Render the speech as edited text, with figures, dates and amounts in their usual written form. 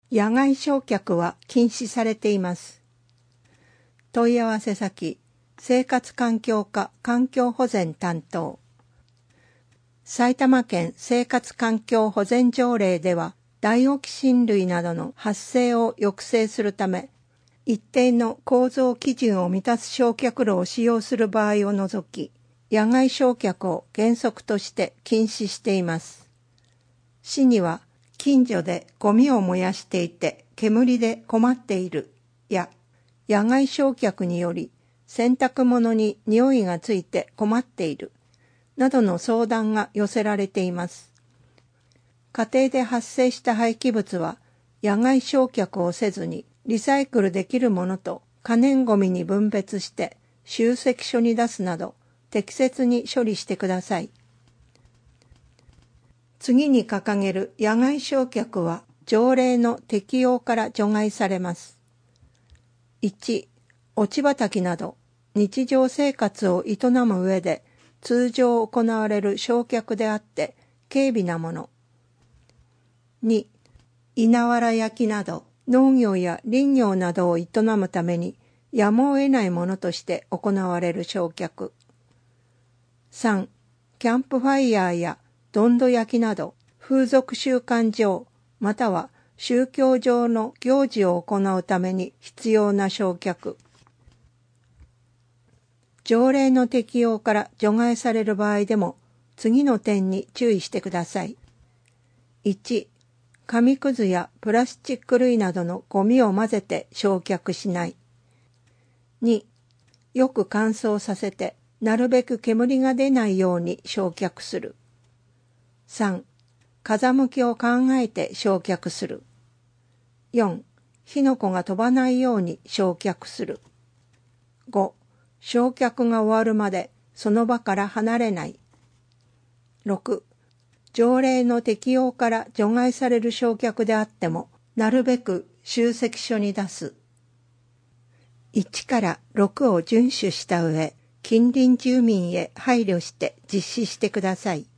野外焼却は禁止されています。問い合わせ先、生活環境課環境保全担当。埼玉県生活環境保全条例では、ダイオキシン類などの発生を抑制するため、一定の構造基準を満たす焼却炉を使用する場合を除き、野外焼却を原則として禁止しています。市には、近所でゴミを燃やしていて煙で困っているや、野外焼却により洗濯物に匂いがついて困っているなどの相談が寄せられています。家庭で発生した廃棄物は野外焼却をせずにリサイクルできるものと可燃ごみに分別して集積所に出すなど適切に処理してください。次に掲げる野外焼却は条例の適用から除外されます。1、落ち葉など日常生活を営む上で通常行われる焼却であって軽微なもの。2、稲わら焼きなど農業や林業などを営むためにやむを得ないものとして行われる焼却。3、キャンプファイヤーやどんど焼きなど風俗習慣上または宗教上の行事を行うために必要な焼却。条例の適用から除外される場合でも次の点に注意してください。1、紙くずやプラスチック類などのゴミを混ぜて焼却しない。2、よく乾燥させてなるべく煙が出ないように焼却する。3、風向きを考えて焼却する。4、火の粉が飛ばないように焼却する。5、焼却が終わるまでその場から離れない。6、条例の適用から除外される焼却であっても、なるべく集積所に出す。1から6を遵守した上、近隣住民へ配慮して実施してください。